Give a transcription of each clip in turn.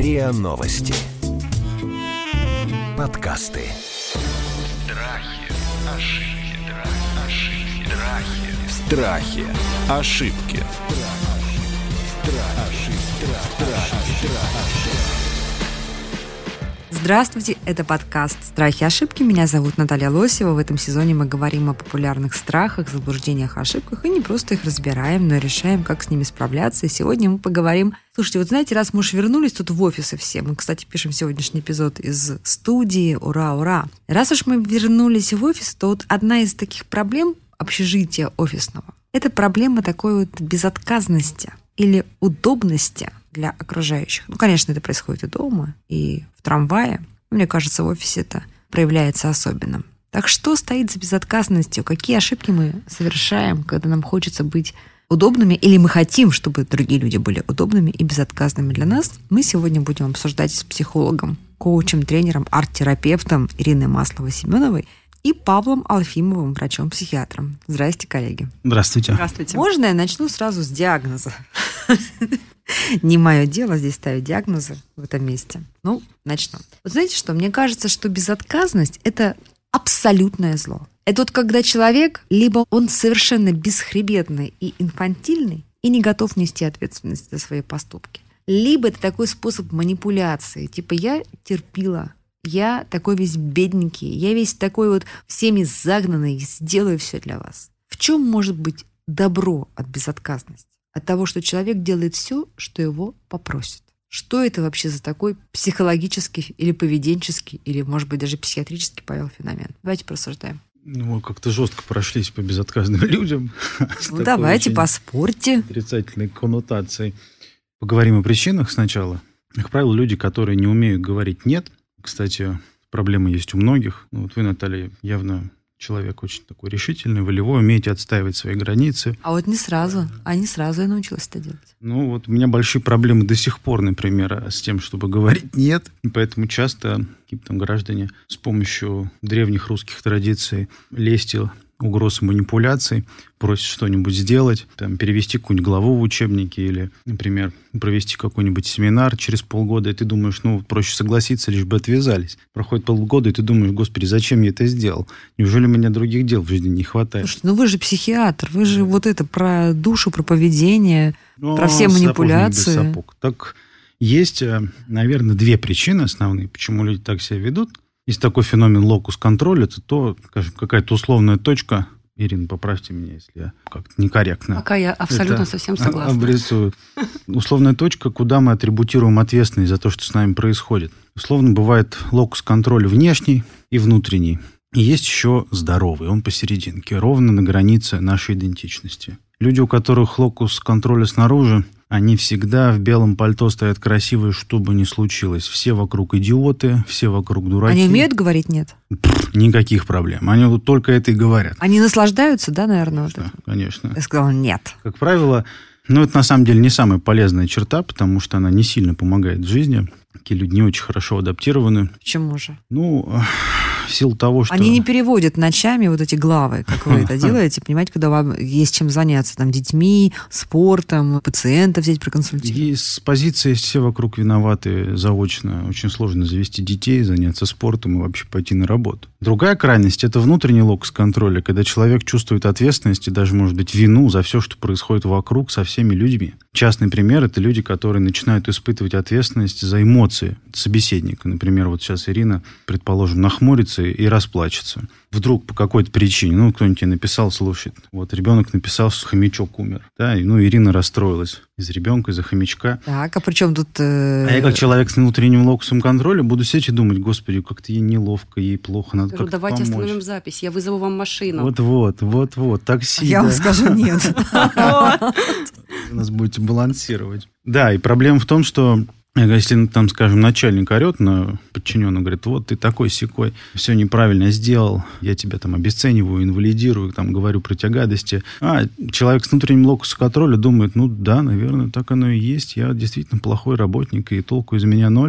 РИА Новости. Подкасты. Страхи. Ошибки. Здравствуйте, это подкаст «Страхи и ошибки». Меня зовут Наталья Лосева. В этом сезоне мы говорим о популярных страхах, заблуждениях, ошибках и не просто их разбираем, но и решаем, как с ними справляться. И сегодня мы поговорим... Слушайте, вот знаете, раз мы уж вернулись тут в офисы все, мы, кстати, пишем сегодняшний эпизод из студии, ура, ура. Раз уж мы вернулись в офис, то вот одна из таких проблем общежития офисного – это проблема такой вот безотказности или удобности для окружающих. Ну, конечно, это происходит и дома, и в трамвае. Мне кажется, в офисе это проявляется особенно. Так что стоит за безотказностью? Какие ошибки мы совершаем, когда нам хочется быть удобными, или мы хотим, чтобы другие люди были удобными и безотказными для нас? Мы сегодня будем обсуждать с психологом, коучем, тренером, арт-терапевтом Ириной Масловой-Семеновой и Павлом Алфимовым, врачом-психиатром. Здрасте, коллеги. Здравствуйте. Здравствуйте. Можно я начну сразу с диагноза? Не мое дело здесь ставить диагнозы в этом месте. Ну, начну. Вот знаете что? Мне кажется, что безотказность – это абсолютное зло. Это вот когда человек, либо он совершенно бесхребетный и инфантильный, и не готов нести ответственность за свои поступки. Либо это такой способ манипуляции. Типа я терпила, я такой весь бедненький, я весь такой вот всеми загнанный, сделаю все для вас. В чем может быть добро от безотказности? От того, что человек делает все, что его попросят. Что это вообще за такой психологический или поведенческий, или, может быть, даже психиатрический, Павел, феномен? Давайте порассуждаем. Ну, как-то жестко прошлись по безотказным людям. Ну, давайте, поспорьте. Отрицательной коннотацией. Поговорим о причинах сначала. Как правило, люди, которые не умеют говорить «нет», кстати, проблема есть у многих. Вот вы, Наталья, явно человек очень такой решительный, волевой, умеете отстаивать свои границы. А вот не сразу я научилась это делать. Ну, вот у меня большие проблемы до сих пор, например, с тем, чтобы говорить «нет». И поэтому часто какие-то там граждане с помощью древних русских традиций лести, угроз и манипуляций просят что-нибудь сделать, там, перевести какую-нибудь главу в учебнике или, например, провести какой-нибудь семинар через полгода, и ты думаешь, ну, проще согласиться, лишь бы отвязались. Проходит полгода, и ты думаешь, господи, зачем я это сделал? Неужели у меня других дел в жизни не хватает? Слушайте, ну вы же психиатр, вы же вот это про душу, про поведение, про все манипуляции. Сапог, без сапог. Так, есть, наверное, две причины основные, почему люди так себя ведут. Есть такой феномен локус-контроль, это то, скажем, какая-то условная точка. Ирина, поправьте меня, если я как-то некорректно. Пока я абсолютно совсем согласна. Обрисую. Условная точка, куда мы атрибутируем ответственность за то, что с нами происходит. Условно бывает локус-контроль внешний и внутренний. И есть еще здоровый, он посерединке, ровно на границе нашей идентичности. Люди, у которых локус контроля снаружи, они всегда в белом пальто стоят красивые, что бы ни случилось. Все вокруг идиоты, все вокруг дураки. Они умеют говорить «нет»? Никаких проблем. Они вот только это и говорят. Они наслаждаются, да, наверное? Конечно, конечно. Я сказала «нет». Как правило, это на самом деле не самая полезная черта, потому что она не сильно помогает в жизни. Такие люди не очень хорошо адаптированы. Почему же? В силу того, что... Они не переводят ночами вот эти главы, как вы это делаете, понимаете, когда вам есть чем заняться, там, детьми, спортом, пациентов взять проконсультировать. И с позиции все вокруг виноваты заочно. Очень сложно завести детей, заняться спортом и вообще пойти на работу. Другая крайность – это внутренний локус контроля, когда человек чувствует ответственность и даже, может быть, вину за все, что происходит вокруг со всеми людьми. Частный пример – это люди, которые начинают испытывать ответственность за эмоции собеседника. Например, вот сейчас Ирина, предположим, нахмурится и расплачется. Вдруг по какой-то причине, кто-нибудь тебе написал, слушай, вот ребенок написал, что хомячок умер. Да, Ирина расстроилась из-за ребенка, из-за хомячка. Так, а при чем тут... А я как человек с внутренним локусом контроля буду сидеть и думать, господи, как-то ей неловко, ей плохо, надо как-то давайте помочь. остановим запись, я вызову вам машину. Вот, такси. Я вам скажу нет. Вы нас будете балансировать. Да, и проблема в том, что если, там, скажем, начальник орет на подчиненного, говорит, вот ты такой-сякой, все неправильно сделал, я тебя там обесцениваю, инвалидирую, там, говорю про тебя гадости. А человек с внутренним локусом контроля думает, да, наверное, так оно и есть, я действительно плохой работник, и толку из меня ноль.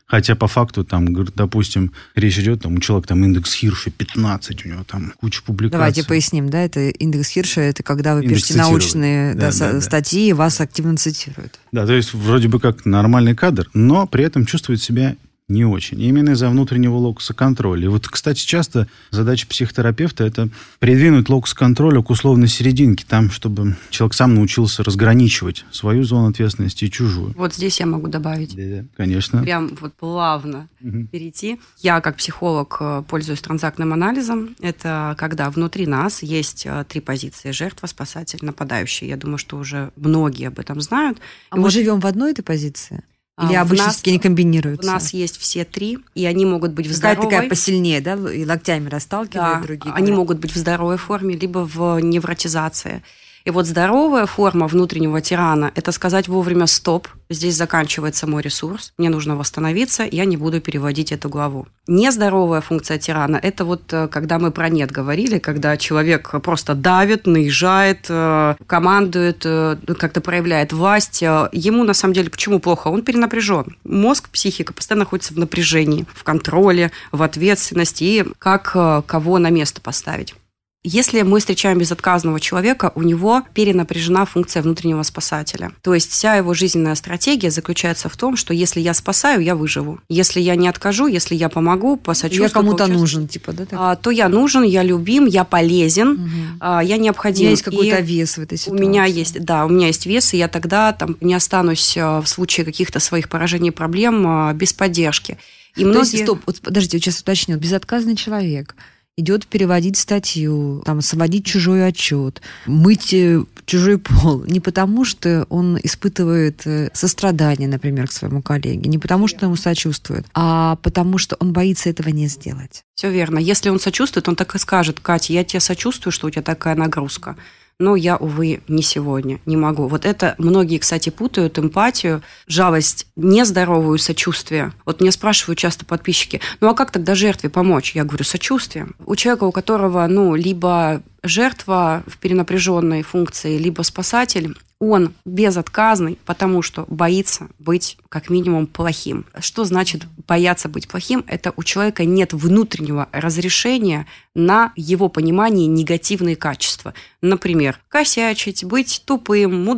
Хотя по факту, там, допустим, речь идет, там, у человека там индекс Хирша 15, у него там куча публикаций. Давайте поясним, да, это индекс Хирша, это когда вы пишете научные статьи, и вас активно цитируют. Да, то есть вроде бы как нормальный кадр, но при этом чувствует себя не очень. Именно из-за внутреннего локуса контроля. И вот, кстати, часто задача психотерапевта – это придвинуть локус контроля к условной серединке, там, чтобы человек сам научился разграничивать свою зону ответственности и чужую. Вот здесь я могу добавить. Да, конечно. Прям вот плавно перейти. Я, как психолог, пользуюсь транзактным анализом. Это когда внутри нас есть 3 позиции: жертва, спасатель, нападающий. Я думаю, что уже многие об этом знают. А мы живем в одной этой позиции? Или обычно не комбинируются? У нас есть все 3, и они могут быть в здоровой... Такая посильнее, да? И локтями расталкивают, другие. Они могут быть в здоровой форме, либо в невротизации. И вот здоровая форма внутреннего тирана – это сказать вовремя «стоп», здесь заканчивается мой ресурс, мне нужно восстановиться, я не буду переводить эту главу. Нездоровая функция тирана – это вот когда мы про «нет» говорили, когда человек просто давит, наезжает, командует, как-то проявляет власть. Ему, на самом деле, почему плохо? Он перенапряжен. Мозг, психика постоянно находится в напряжении, в контроле, в ответственности и как кого на место поставить. Если мы встречаем безотказного человека, у него перенапряжена функция внутреннего спасателя. То есть вся его жизненная стратегия заключается в том, что если я спасаю, я выживу. Если я не откажу, если я помогу, посочувствую, я кому-то нужен, типа, да? То я нужен, я любим, я полезен, я необходим. У меня есть какой-то вес в этой ситуации. У меня есть вес, и я тогда там не останусь в случае каких-то своих поражений и проблем без поддержки. И многие... Стоп, вот, подождите, я сейчас уточню. Безотказный человек идет переводить статью, там, сводить чужой отчет, мыть чужой пол. Не потому, что он испытывает сострадание, например, к своему коллеге, не потому, что ему сочувствует, а потому, что он боится этого не сделать. Все верно. Если он сочувствует, он так и скажет: Катя, я тебе сочувствую, что у тебя такая нагрузка. Но я, увы, не сегодня, не могу. Вот это многие, кстати, путают эмпатию, жалость, нездоровую сочувствие. Вот меня спрашивают часто подписчики: ну а как тогда жертве помочь? Я говорю: сочувствием. У человека, у которого, либо жертва в перенапряженной функции, либо спасатель, он безотказный, потому что боится быть как минимум плохим. Что значит бояться быть плохим? Это у человека нет внутреннего разрешения на его понимание негативные качества. Например, косячить, быть тупым,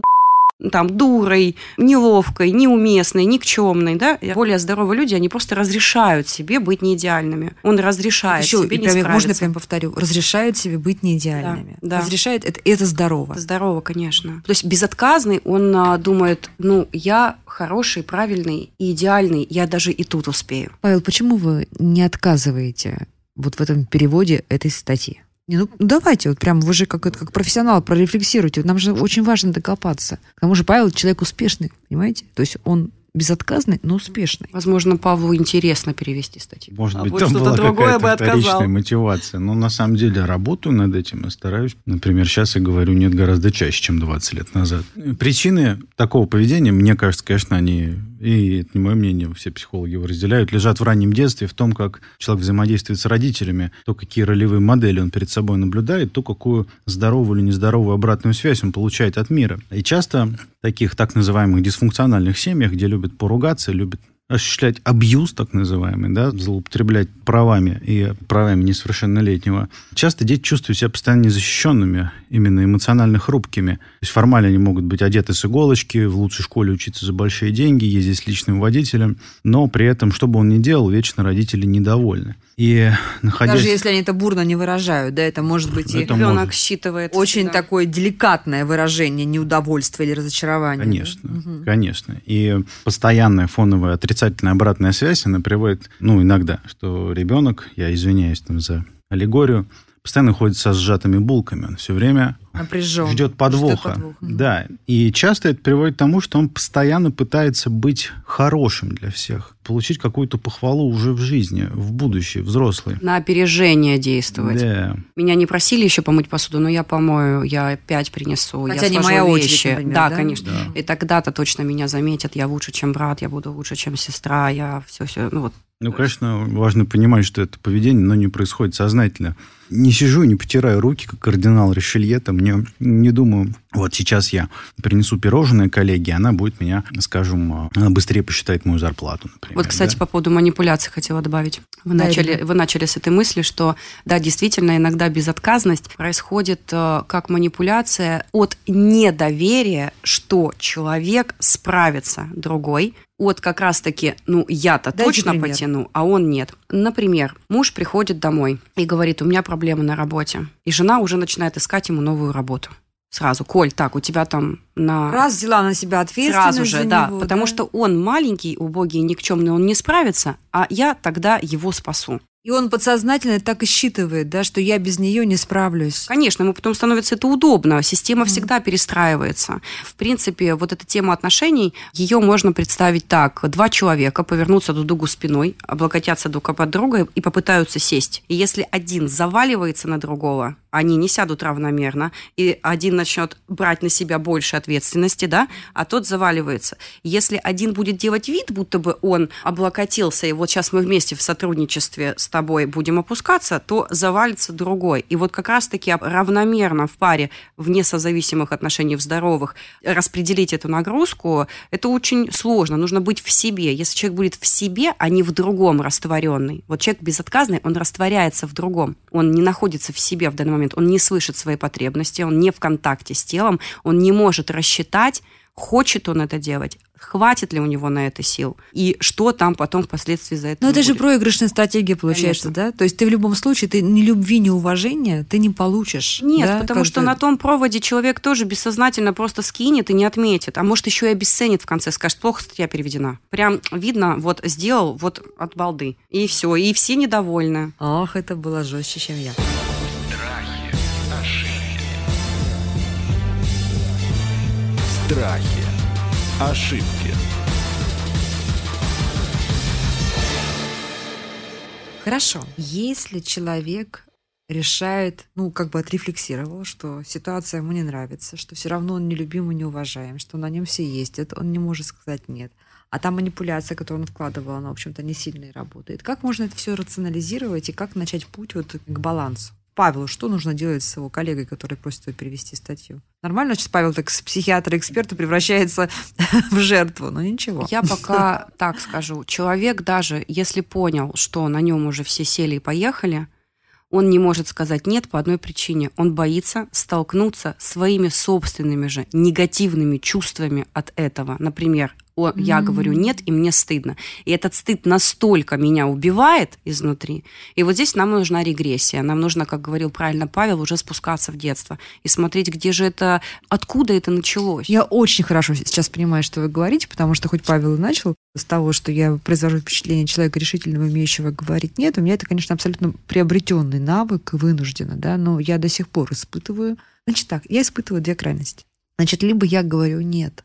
дурой, неловкой, неуместной, никчемной, да? Более здоровые люди, они просто разрешают себе быть неидеальными. Он разрешает себе не справиться. Можно прям повторю? Разрешают себе быть неидеальными. Да. Разрешают, это здорово. Здорово, конечно. То есть безотказный, он думает: я хороший, правильный и идеальный, я даже и тут успею. Павел, почему вы не отказываете вот в этом переводе этой статьи? Давайте, вот прям вы же как профессионал прорефлексируйте. Нам же очень важно докопаться. К тому же Павел человек успешный, понимаете? То есть он безотказный, но успешный. Возможно, Павлу интересно перевести статью. Может быть, там была какая-то вторичная мотивация. Но на самом деле работаю над этим и стараюсь. Например, сейчас я говорю «нет» гораздо чаще, чем 20 лет назад. Причины такого поведения, мне кажется, конечно, они, и это не мое мнение, все психологи его разделяют, лежат в раннем детстве, в том, как человек взаимодействует с родителями, то, какие ролевые модели он перед собой наблюдает, то, какую здоровую или нездоровую обратную связь он получает от мира. И часто в таких так называемых дисфункциональных семьях, где любят поругаться, любят осуществлять абьюз, так называемый, да, злоупотреблять правами и правами несовершеннолетнего. Часто дети чувствуют себя постоянно незащищенными, именно эмоционально хрупкими. То есть формально они могут быть одеты с иголочки, в лучшей школе учиться за большие деньги, ездить с личным водителем, но при этом, что бы он ни делал, вечно родители недовольны. И даже если они это бурно не выражают, да, это может быть и ребенок считывает. Очень такое деликатное выражение неудовольствия или разочарования. Конечно, конечно. И постоянная фоновая отрицательная обратная связь, она приводит, иногда, что ребенок, я извиняюсь там за аллегорию, постоянно ходит со сжатыми булками, он все время ждет подвоха. Да, и часто это приводит к тому, что он постоянно пытается быть хорошим для всех, получить какую-то похвалу уже в жизни, в будущее, взрослый. На опережение действовать. Да. Меня не просили еще помыть посуду, но я помою, я опять принесу, хотя я не сложу моя вещи. Очередь, например, да, конечно. Да. И тогда-то точно меня заметят, я лучше, чем брат, я буду лучше, чем сестра, я все, конечно, важно понимать, что это поведение, но не происходит сознательно. не сижу, не потираю руки, как кардинал Ришелье, там, не думаю, вот сейчас я принесу пирожное коллеге, она будет меня, скажем, она быстрее посчитает мою зарплату, например. Вот, кстати, по поводу манипуляций хотела добавить. Вы начали с этой мысли, что, да, действительно, иногда безотказность происходит как манипуляция от недоверия, что человек справится другой, от как раз-таки, я-то точно потяну, а он нет. Например, муж приходит домой и говорит, у меня проблемы на работе. И жена уже начинает искать ему новую работу. Сразу, Коль, так, у тебя там Раз взяла на себя ответственность сразу же, за да, него, потому что он маленький, убогий, никчемный, он не справится, а я тогда его спасу. И он подсознательно так и считывает, да, что я без нее не справлюсь. Конечно, ему потом становится это удобно, система всегда перестраивается. В принципе, вот эта тема отношений, ее можно представить так. Два человека повернутся друг к другу спиной, облокотятся друг под друга и попытаются сесть. И если один заваливается на другого, они не сядут равномерно, и один начнет брать на себя больше ответственности, да, а тот заваливается. Если один будет делать вид, будто бы он облокотился, и вот сейчас мы вместе в сотрудничестве с тобой будем опускаться, то завалится другой. И вот как раз-таки равномерно в паре, вне созависимых отношений, в здоровых, распределить эту нагрузку, это очень сложно. Нужно быть в себе. Если человек будет в себе, а не в другом растворенный. Вот человек безотказный, он растворяется в другом. Он не находится в себе в данный момент. Он не слышит свои потребности, он не в контакте с телом, он не может рассчитать, хочет он это делать, хватит ли у него на это сил, и что там потом впоследствии за это Но это будет. же проигрышная стратегия получается, Конечно. да? То есть ты в любом случае, ты ни любви, ни уважения ты не получишь. Нет, да? потому что на том проводе человек тоже бессознательно просто скинет и не отметит, а может еще и обесценит в конце, скажет, плохо статья переведена. Прям видно, вот сделал, вот от балды. И все, и все недовольны. Ох, это было жестче, чем я. Страхи, ошибки. Хорошо. Если человек решает, отрефлексировал, что ситуация ему не нравится, что все равно он нелюбим и неуважаем, что на нем все есть, это он не может сказать нет. А та манипуляция, которую он вкладывал, она, в общем-то, не сильно и работает. Как можно это все рационализировать и как начать путь к балансу? Павелу, что нужно делать с его коллегой, который просит его перевести статью? Нормально, что Павел так с психиатра-эксперта превращается в жертву, но ничего. Я пока так скажу. Человек даже, если понял, что на нем уже все сели и поехали, он не может сказать «нет» по одной причине. Он боится столкнуться своими собственными же негативными чувствами от этого. Например, я говорю «нет», и мне стыдно. И этот стыд настолько меня убивает изнутри. И вот здесь нам нужна регрессия. Нам нужно, как говорил правильно Павел, уже спускаться в детство и смотреть, где же это, откуда это началось. Я очень хорошо сейчас понимаю, что вы говорите, потому что хоть Павел и начал с того, что я произвожу впечатление человека решительного, умеющего говорить «нет», у меня это, конечно, абсолютно приобретенный навык, вынужденно, да, но я до сих пор испытываю... Значит так, я испытываю две крайности. Значит, либо я говорю «нет»,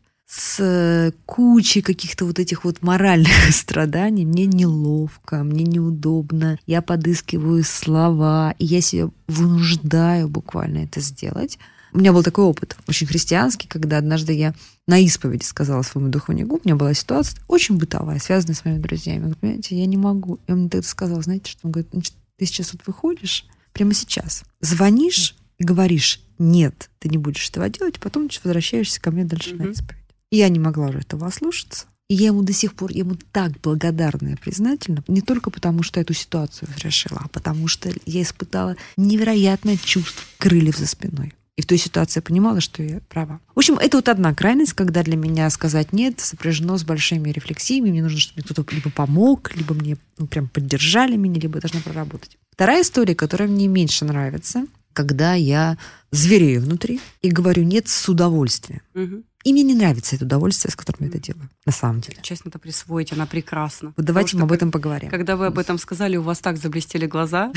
с кучей каких-то вот этих вот моральных страданий, мне неловко, мне неудобно, я подыскиваю слова, и я себя вынуждаю буквально это сделать. У меня был такой опыт, очень христианский, когда однажды я на исповеди сказала своему духовнику, у меня была ситуация очень бытовая, связанная с моими друзьями. Я говорю, понимаете, я не могу. И он мне тогда сказал, знаете, что он говорит, значит, ты сейчас вот выходишь, прямо сейчас, звонишь и говоришь, нет, ты не будешь этого делать, потом возвращаешься ко мне дальше на исповедь. И я не могла уже этого ослушаться. И я ему до сих пор, я ему так благодарна и признательна, не только потому, что эту ситуацию разрешила, а потому что я испытала невероятное чувство крыльев за спиной. И в той ситуации я понимала, что я права. В общем, это вот одна крайность, когда для меня сказать «нет» сопряжено с большими рефлексиями. Мне нужно, чтобы мне кто-то либо помог, либо мне прям поддержали меня, либо я должна проработать. Вторая история, которая мне меньше нравится, когда я зверею внутри и говорю «нет» с удовольствием. И мне не нравится это удовольствие, с которым я это делаю, на самом деле. Часть надо присвоить, она прекрасна. Вот давайте мы об этом поговорим. Когда вы об этом сказали, у вас так заблестели глаза.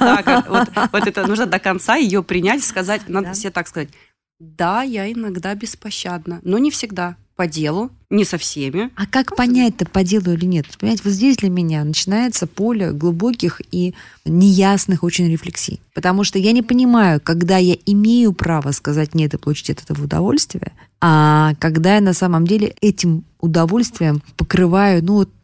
Вот это нужно до конца ее принять, сказать, надо себе так сказать. Да, я иногда беспощадна, но не всегда. По делу, не со всеми. А как понять-то, по делу или нет? Понимаете, вот здесь для меня начинается поле глубоких и неясных очень рефлексий. Потому что я не понимаю, когда я имею право сказать «нет» и получить от этого удовольствие, а когда я на самом деле этим удовольствием покрываю,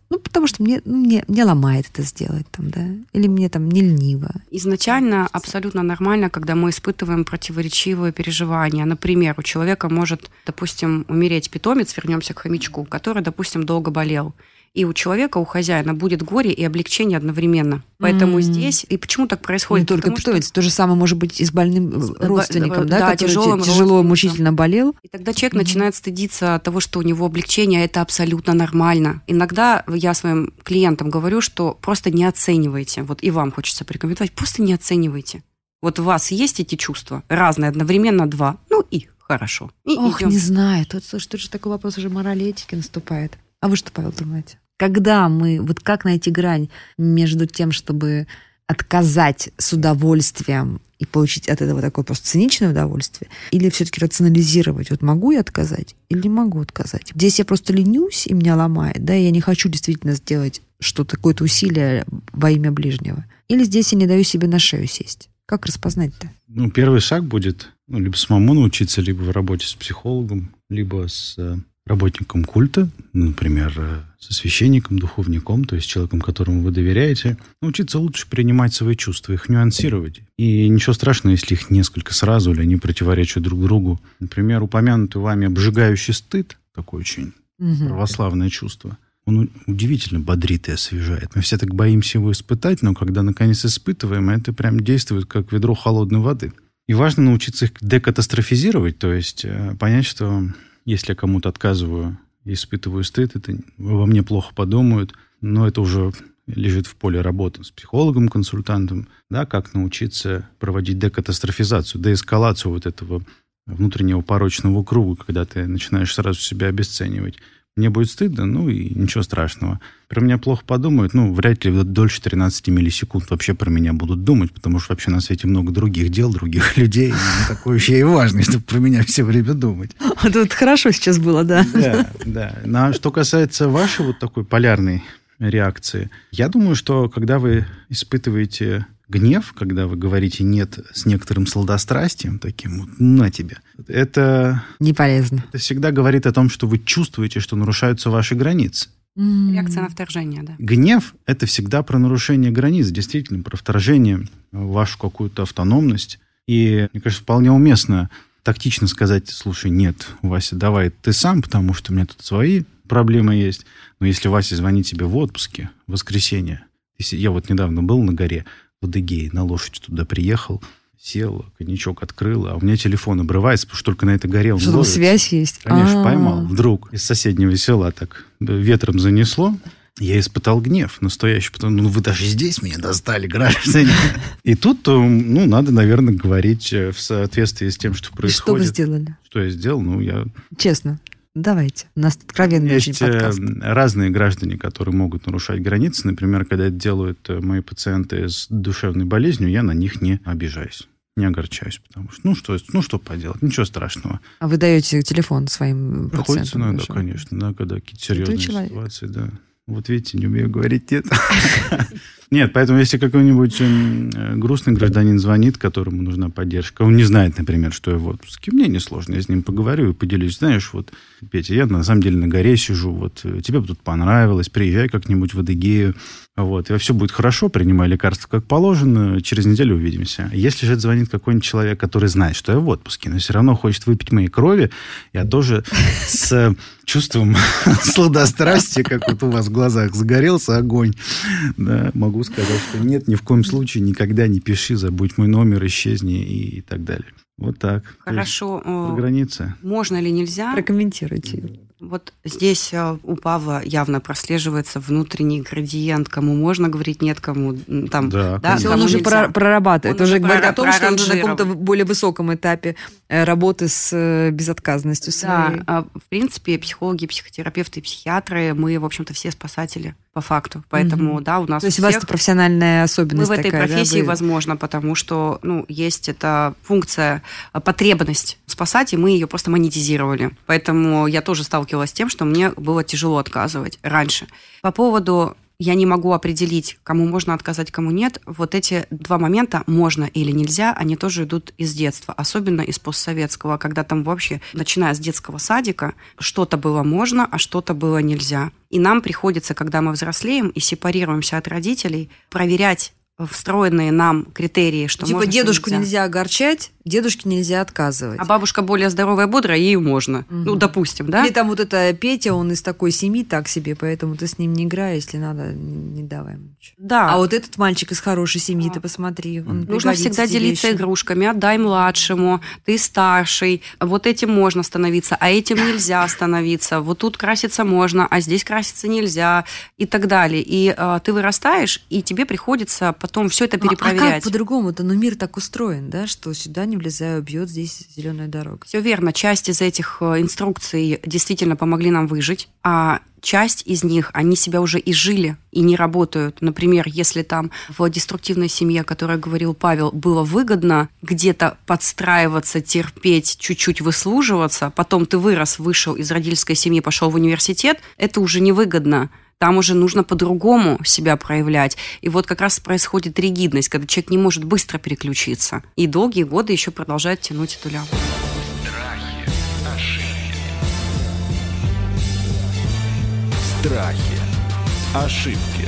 Потому что мне ломает это сделать, или мне не лениво. Изначально абсолютно нормально, когда мы испытываем противоречивые переживания. Например, у человека может, допустим, умереть питомец, вернемся к хомячку, который, допустим, долго болел. И у человека, у хозяина будет горе и облегчение одновременно. Поэтому здесь... И почему так происходит? Не только питомец, то же самое может быть и с больным родственником, который тяжело, мучительно болел. И тогда человек начинает стыдиться того, что у него облегчение, это абсолютно нормально. Иногда я своим клиентам говорю, что просто не оценивайте. И вам хочется порекомендовать, просто не оценивайте. У вас есть эти чувства, разные, одновременно два, и хорошо. И идем. Не знаю, тут же такой вопрос уже морали и этики наступает. А вы что, Павел, думаете? Когда мы... как найти грань между тем, чтобы отказать с удовольствием и получить от этого такое просто циничное удовольствие, или все-таки рационализировать? Могу я отказать или не могу отказать? Здесь я просто ленюсь, и меня ломает, и я не хочу действительно сделать что-то, какое-то усилие во имя ближнего. Или здесь я не даю себе на шею сесть? Как распознать-то? Первый шаг будет либо самому научиться, либо в работе с психологом, либо с работником культа, например, со священником, духовником, то есть человеком, которому вы доверяете, научиться лучше принимать свои чувства, их нюансировать. И ничего страшного, если их несколько сразу, или они противоречат друг другу. Например, упомянутый вами обжигающий стыд, такое очень православное чувство, он удивительно бодрит и освежает. Мы все так боимся его испытать, но когда наконец испытываем, это прям действует как ведро холодной воды. И важно научиться их декатастрофизировать, то есть понять, что если я кому-то отказываю и испытываю стыд, это во мне плохо подумают, но это уже лежит в поле работы с психологом, консультантом, как научиться проводить декатастрофизацию, деэскалацию этого внутреннего порочного круга, когда ты начинаешь сразу себя обесценивать. Мне будет стыдно, и ничего страшного. Про меня плохо подумают, вряд ли дольше 13 миллисекунд вообще про меня будут думать, потому что вообще на свете много других дел, других людей. Не такой уж я и важный, чтобы про меня все время думать. Тут хорошо сейчас было, да. Да. А что касается вашей такой полярной реакции, я думаю, что когда вы испытываете гнев, когда вы говорите «нет» с некоторым сладострастием, таким «на тебе», это... Не полезно. Это всегда говорит о том, что вы чувствуете, что нарушаются ваши границы. Реакция на вторжение, да. Гнев – это всегда про нарушение границ, действительно, про вторжение в вашу какую-то автономность. И, мне кажется, вполне уместно тактично сказать: слушай, нет, Вася, давай ты сам, потому что у меня тут свои проблемы есть. Но если Вася звонит тебе в отпуске в воскресенье, я недавно был на горе, в Адыгее, на лошади туда приехал, сел, коньячок открыл, а у меня телефон обрывается, потому что только на этой горе он ловит. Связь есть. Конечно, поймал. Вдруг из соседнего села так ветром занесло. Я испытал гнев настоящий, потому вы даже здесь меня достали, граждане. И тут, надо, наверное, говорить в соответствии с тем, что происходит. Что вы сделали? Что я сделал? Честно. Давайте. У нас откровенный очень подкаст. Есть разные граждане, которые могут нарушать границы. Например, когда это делают мои пациенты с душевной болезнью, я на них не обижаюсь, не огорчаюсь, потому что, что поделать, ничего страшного. А вы даете телефон своим Приходится пациентам? Приходится, конечно, когда какие-то серьезные ситуации, да. Видите, не умею говорить «нет». Нет, поэтому если какой-нибудь грустный гражданин звонит, которому нужна поддержка, он не знает, например, что я в отпуске, мне несложно, я с ним поговорю и поделюсь. Знаешь, Петя, я на самом деле на горе сижу, тебе бы тут понравилось, приезжай как-нибудь в Адыгею, и все будет хорошо, принимай лекарства как положено, через неделю увидимся. Если же звонит какой-нибудь человек, который знает, что я в отпуске, но все равно хочет выпить моей крови, я тоже с чувством сладострастия, как у вас в глазах загорелся огонь, да, могу сказать, что нет, ни в коем случае никогда не пиши, забудь мой номер, исчезни и так далее. Вот так. Хорошо. Про границы. Можно или нельзя? Прокомментируйте. Здесь у Павла явно прослеживается внутренний градиент, кому можно говорить нет, кому там... Да, он уже прорабатывает. Он уже говорит о том, что он на каком-то более высоком этапе работы с безотказностью своей. Да, в принципе, психологи, психотерапевты, психиатры, мы, в общем-то, все спасатели по факту. Поэтому, да, у нас то есть у вас это профессиональная особенность такая. Мы в этой профессии, да, возможно, потому что, есть эта функция, потребность спасать, и мы ее просто монетизировали. Поэтому я тоже сталкивалась с тем, что мне было тяжело отказывать раньше. По поводу я не могу определить, кому можно отказать, кому нет. Вот эти 2 момента, можно или нельзя, они тоже идут из детства, особенно из постсоветского, когда там вообще, начиная с детского садика, что-то было можно, а что-то было нельзя. И нам приходится, когда мы взрослеем и сепарируемся от родителей, проверять встроенные нам критерии, что типа можно, дедушку что нельзя огорчать, дедушке нельзя отказывать. А бабушка более здоровая, бодрая, ей можно. Ну, допустим, да? Или там вот это Петя, он из такой семьи так себе, поэтому ты с ним не играй, если надо, не давай ему ничего. Да. А вот этот мальчик из хорошей семьи, ты посмотри. Нужно всегда делиться игрушками. Отдай младшему, ты старший. Вот этим можно становиться, а этим нельзя становиться. Вот тут краситься можно, а здесь краситься нельзя. И так далее. И ты вырастаешь, и тебе приходится потом все это перепроверять. А как по-другому-то? Ну, мир так устроен, да, что сюда не влезаю, бьет, здесь зеленая дорога. Все верно. Часть из этих инструкций действительно помогли нам выжить, а часть из них, они себя уже изжили и не работают. Например, если там в деструктивной семье, о которой говорил Павел, было выгодно где-то подстраиваться, терпеть, чуть-чуть выслуживаться, потом ты вырос, вышел из родительской семьи, пошел в университет, это уже невыгодно. Там уже нужно по-другому себя проявлять. И вот как раз происходит ригидность, когда человек не может быстро переключиться. И долгие годы еще продолжает тянуть эту лямку. Страхи, ошибки.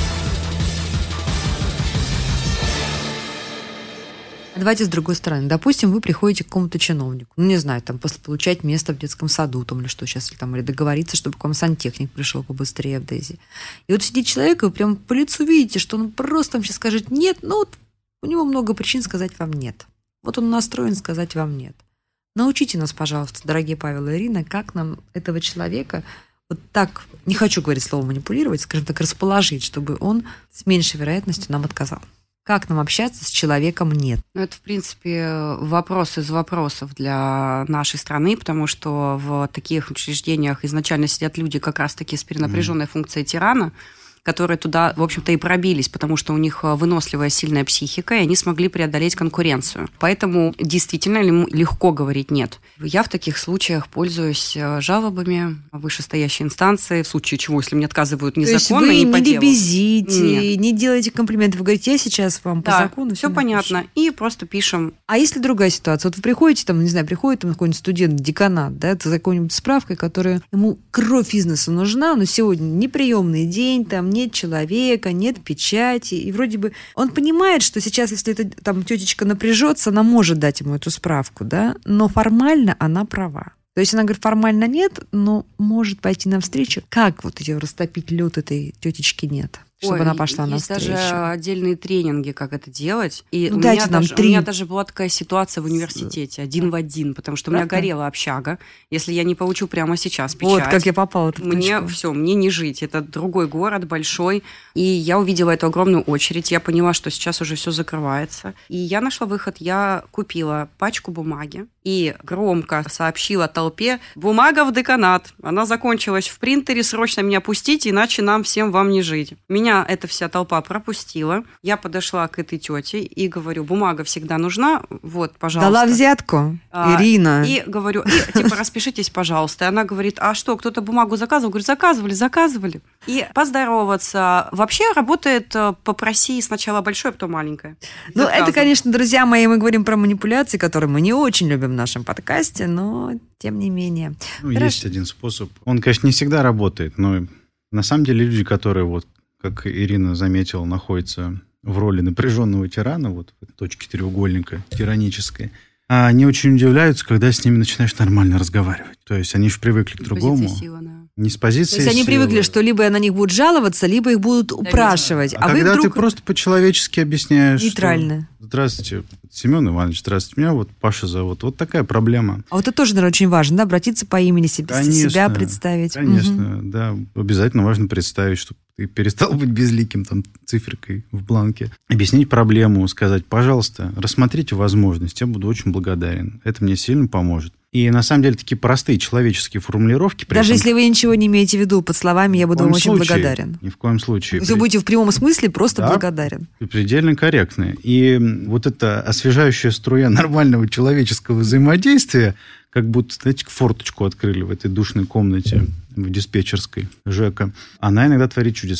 Давайте с другой стороны. Допустим, вы приходите к какому-то чиновнику, ну, не знаю, там, получать место в детском саду, там, или что сейчас, или договориться, чтобы к вам сантехник пришел побыстрее в ДЭЗе. И вот сидит человек, и вы прям по лицу видите, что он просто вам сейчас скажет «нет», но вот у него много причин сказать вам «нет». Вот он настроен сказать вам «нет». Научите нас, пожалуйста, дорогие Павел и Ирина, как нам этого человека вот так, не хочу говорить слово манипулировать, скажем так, расположить, чтобы он с меньшей вероятностью нам отказал. Как нам общаться с человеком «нет»? Ну, это, в принципе, вопрос из вопросов для нашей страны, потому что в таких учреждениях изначально сидят люди как раз-таки с перенапряженной функцией тирана, которые туда, в общем-то, и пробились, потому что у них выносливая, сильная психика, и они смогли преодолеть конкуренцию. Поэтому действительно легко говорить «нет». Я в таких случаях пользуюсь жалобами вышестоящей инстанции, в случае чего, если мне отказывают незаконно и по делу. То есть вы не лебезите, не делаете комплименты, вы говорите «я сейчас вам по закону все понятно», и просто пишем. А если другая ситуация? Вот вы приходите, там, не знаю, приходит там какой-нибудь студент, деканат, да, это за какой-нибудь справкой, которая ему кровь из носа нужна, но сегодня неприемный день, там, нет человека, нет печати, и вроде бы он понимает, что сейчас, если эта там тетечка напряжется, она может дать ему эту справку, да, но формально она права. То есть она говорит, формально нет, но может пойти навстречу. Как вот ее растопить лед этой тетечки нет? Чтобы она пошла навстречу. Есть даже отдельные тренинги, как это делать. И ну, у меня даже была такая ситуация в университете, 1 в 1, потому что у меня горела общага. Если я не получу прямо сейчас печать, вот как я попала в мне не жить. Это другой город, большой. И я увидела эту огромную очередь. Я поняла, что сейчас уже все закрывается. И я нашла выход. Я купила пачку бумаги и громко сообщила толпе: бумага в деканат. Она закончилась в принтере, срочно меня пустите, иначе нам всем вам не жить. Меня эта вся толпа пропустила. Я подошла к этой тете и говорю: бумага всегда нужна, вот, пожалуйста. Дала взятку, Ирина. И говорю, распишитесь, пожалуйста. И она говорит: а что, кто-то бумагу заказывал? Говорю, заказывали. И поздороваться. Вообще работает попроси сначала большое, а потом маленькое. Ну, это, конечно, друзья мои, мы говорим про манипуляции, которые мы не очень любим в нашем подкасте, но тем не менее. Ну, есть один способ. Он, конечно, не всегда работает, но на самом деле люди, которые вот, как Ирина заметила, находится в роли напряженного тирана, вот в точке треугольника тиранической, они очень удивляются, когда с ними начинаешь нормально разговаривать. То есть они же привыкли к другому. Сила, да. Не с позиции То есть они привыкли, что либо на них будут жаловаться, либо их будут упрашивать. А вы когда вдруг... ты просто по-человечески объясняешь, нейтрально. Что... Здравствуйте, Семен Иванович, здравствуйте, меня вот Паша зовут. Вот такая проблема. А вот это тоже, наверное, очень важно, да, обратиться по имени, себя представить. Конечно, да. Обязательно важно представить, чтобы ты перестал быть безликим там циферкой в бланке. Объяснить проблему, сказать: пожалуйста, рассмотрите возможность, я буду очень благодарен. Это мне сильно поможет. И на самом деле такие простые человеческие формулировки. Даже если вы ничего не имеете в виду под словами, я буду вам очень благодарен. Ни в коем случае. Вы будете в прямом смысле просто благодарен. Предельно корректно. И вот эта освежающая струя нормального человеческого взаимодействия, как будто, знаете, форточку открыли в этой душной комнате в диспетчерской ЖЭКа, она иногда творит чудеса.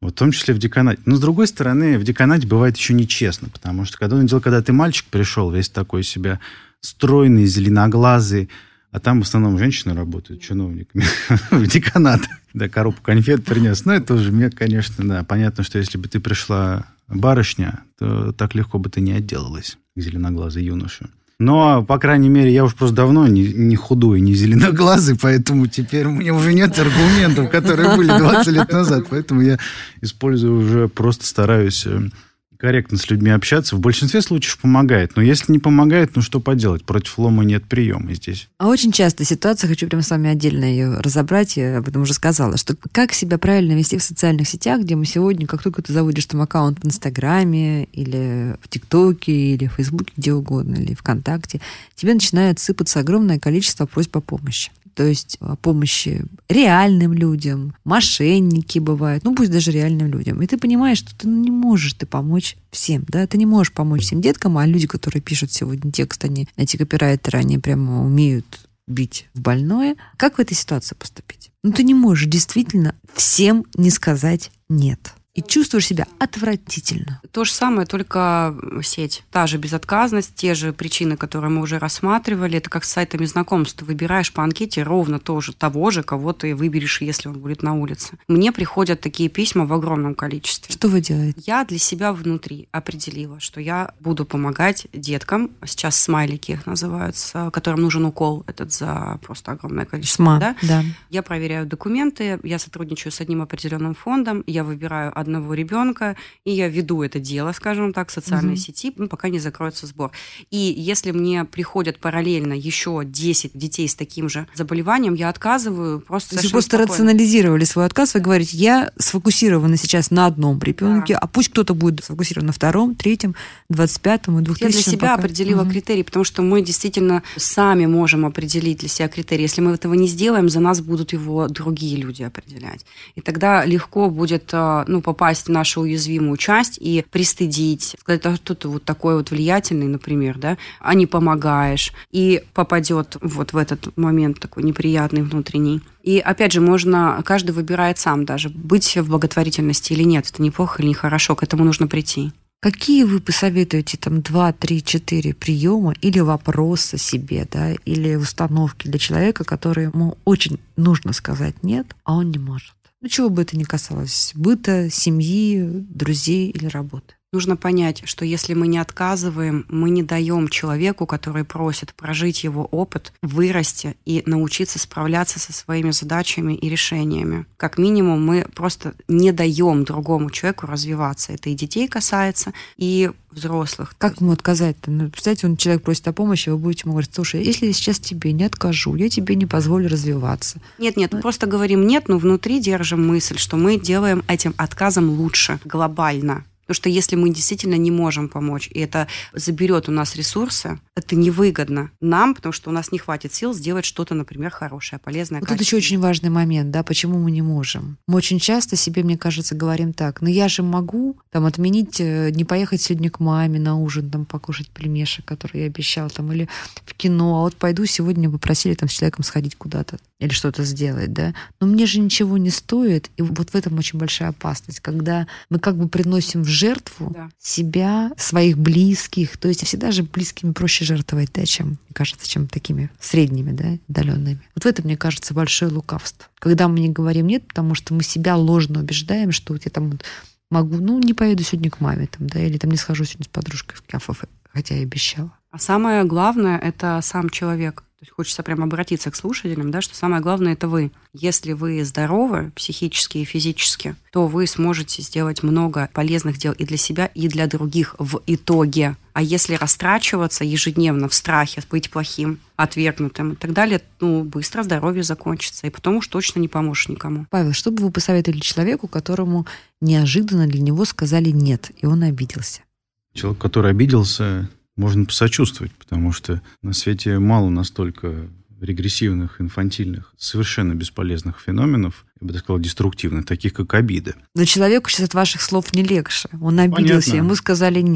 Вот в том числе в деканате. Но, с другой стороны, в деканате бывает еще нечестно, потому что когда ты мальчик пришел, весь такой себя стройный, зеленоглазый, а там в основном женщины работают чиновниками в деканат. Да, коробку конфет принес. Но это уже мне, конечно, да. Понятно, что если бы ты пришла барышня, то так легко бы ты не отделалась, зеленоглазый юноша. Но, по крайней мере, я уж просто давно не худой, не зеленоглазый, поэтому теперь у меня уже нет аргументов, которые были 20 лет назад. Поэтому я использую уже, просто стараюсь корректно с людьми общаться. В большинстве случаев помогает. Но если не помогает, ну что поделать? Против лома нет приема здесь. А очень часто ситуация, хочу прям с вами отдельно ее разобрать, я об этом уже сказала, что как себя правильно вести в социальных сетях, где мы сегодня, как только ты заводишь там аккаунт в Инстаграме, или в ТикТоке, или в Фейсбуке, где угодно, или ВКонтакте, тебе начинает сыпаться огромное количество просьб о помощи. То есть о помощи реальным людям, мошенники бывают, ну пусть даже реальным людям. И ты понимаешь, что ты не можешь помочь всем, да, ты не можешь помочь всем деткам, а люди, которые пишут сегодня текст, эти копирайтеры, они прямо умеют бить в больное. Как в этой ситуации поступить? Ну ты не можешь действительно всем не сказать «нет». И чувствуешь себя отвратительно. То же самое, только сеть. Та же безотказность, те же причины, которые мы уже рассматривали. Это как с сайтами знакомств. Ты выбираешь по анкете ровно того же, кого ты выберешь, если он будет на улице. Мне приходят такие письма в огромном количестве. Что вы делаете? Я для себя внутри определила, что я буду помогать деткам. Сейчас смайлики их называются, которым нужен укол этот за просто огромное количество. Да? Я проверяю документы, я сотрудничаю с одним определенным фондом, я выбираю одного ребенка, и я веду это дело, скажем так, в социальной сети, пока не закроется сбор. И если мне приходят параллельно еще 10 детей с таким же заболеванием, я отказываю просто. Вы просто рационализировали свой отказ, вы говорите, я сфокусирована сейчас на одном ребенке, а пусть кто-то будет сфокусирован на втором, третьем, 25-м и 2000-м. Я для себя определила критерий, потому что мы действительно сами можем определить для себя критерий. Если мы этого не сделаем, за нас будут его другие люди определять. И тогда легко будет, попасть в нашу уязвимую часть и пристыдить, сказать, что ты вот такой вот влиятельный, например, да, а не помогаешь, и попадет вот в этот момент такой неприятный внутренний. И опять же, каждый выбирает сам даже, быть в благотворительности или нет, это неплохо или нехорошо, к этому нужно прийти. Какие вы посоветуете 2, 3, 4 приема или вопроса себе, да, или установки для человека, которому очень нужно сказать «нет», а он не может? Чего бы это ни касалось, быта, семьи, друзей или работы. Нужно понять, что если мы не отказываем, мы не даем человеку, который просит, прожить его опыт, вырасти и научиться справляться со своими задачами и решениями. Как минимум, мы просто не даем другому человеку развиваться. Это и детей касается, и взрослых. Как ему отказать-то? Представляете, человек просит о помощи, вы будете ему говорить, слушай, если я сейчас тебе не откажу, я тебе не позволю развиваться. Нет, просто говорим нет, но внутри держим мысль, что мы делаем этим отказом лучше, глобально. Потому что если мы действительно не можем помочь, и это заберет у нас ресурсы, это невыгодно нам, потому что у нас не хватит сил сделать что-то, например, хорошее, полезное, вот это еще очень важный момент, да, почему мы не можем. Мы очень часто себе, мне кажется, говорим так, я же могу отменить, не поехать сегодня к маме на ужин, покушать пельмешек, который я обещал, или в кино, а вот пойду сегодня попросили с человеком сходить куда-то или что-то сделать, да. Но мне же ничего не стоит, и вот в этом очень большая опасность, когда мы приносим в жертву себя, своих близких, то есть всегда же близкими проще жертвовать, да, чем, мне кажется, чем такими средними, да, отдаленными. Вот в этом, мне кажется, большое лукавство. Когда мы не говорим нет, потому что мы себя ложно убеждаем, что вот я могу, не поеду сегодня к маме, или не схожу сегодня с подружкой в кафе, хотя и обещала. А самое главное – это сам человек. То есть хочется прямо обратиться к слушателям, да, что самое главное – это вы. Если вы здоровы психически и физически, то вы сможете сделать много полезных дел и для себя, и для других в итоге. А если растрачиваться ежедневно в страхе, быть плохим, отвергнутым и так далее, быстро здоровье закончится, и потом уж точно не поможешь никому. Павел, что бы вы посоветовали человеку, которому неожиданно для него сказали «нет», и он обиделся? Человек, который обиделся, можно посочувствовать, потому что на свете мало настолько регрессивных, инфантильных, совершенно бесполезных феноменов, я бы так сказал, деструктивных, таких как обида. Но человеку сейчас от ваших слов не легче. Он обиделся, ему сказали «нет».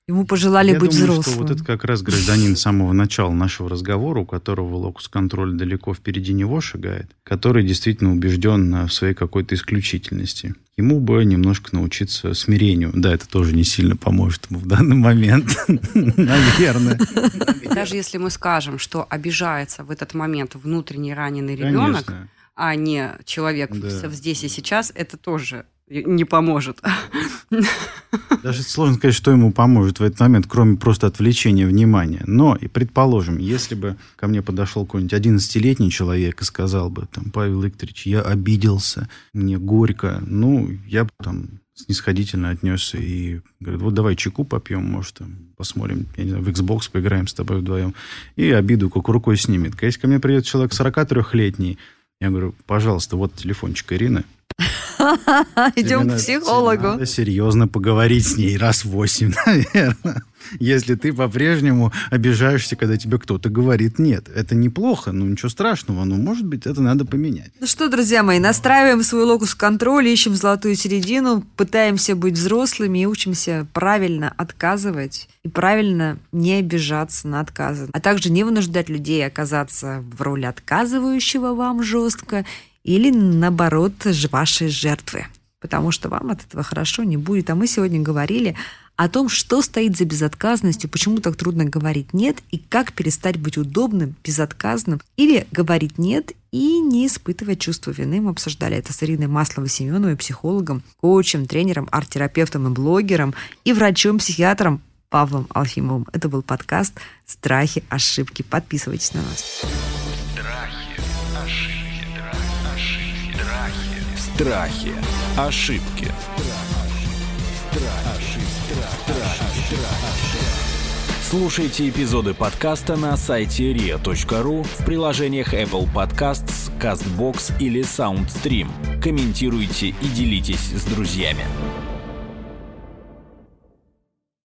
Ему пожелали быть взрослым. Я думаю, что вот это как раз гражданин с самого начала нашего разговора, у которого локус-контроль далеко впереди него шагает, который действительно убежден в своей какой-то исключительности. Ему бы немножко научиться смирению. Да, это тоже не сильно поможет ему в данный момент, наверное. Даже если мы скажем, что обижается в этот момент внутренне раненый ребенок, а не человек здесь и сейчас, это тоже не поможет. Даже сложно сказать, что ему поможет в этот момент, кроме просто отвлечения внимания. Но, и предположим, если бы ко мне подошел какой-нибудь 11-летний человек и сказал бы, там, Павел Викторович, я обиделся, мне горько, я бы там снисходительно отнесся и говорит, вот давай чайку попьем, может, там, посмотрим, я не знаю, в Xbox поиграем с тобой вдвоем, и обиду как рукой снимет. Если ко мне придет человек 43-летний, я говорю, пожалуйста, вот телефончик Ирины. Идем к психологу. Надо серьезно поговорить с ней раз 8, наверное. Если ты по-прежнему обижаешься, когда тебе кто-то говорит нет. Это неплохо, ничего страшного. Может быть, это надо поменять. Ну что, друзья мои, настраиваем свой локус-контроль, ищем золотую середину, пытаемся быть взрослыми и учимся правильно отказывать и правильно не обижаться на отказы. А также не вынуждать людей оказаться в роли отказывающего вам жестко или, наоборот, вашей жертвы. Потому что вам от этого хорошо не будет. А мы сегодня говорили о том, что стоит за безотказностью, почему так трудно говорить «нет» и как перестать быть удобным, безотказным или говорить «нет» и не испытывать чувство вины. Мы обсуждали это с Ириной Масловой-Семеновой, психологом, коучем, тренером, арт-терапевтом и блогером и врачом-психиатром Павлом Алфимовым. Это был подкаст «Страхи, ошибки». Подписывайтесь на нас. Страхи, ошибки. Слушайте эпизоды подкаста на сайте ria.ru, в приложениях Apple Podcasts, CastBox или SoundStream. Комментируйте и делитесь с друзьями.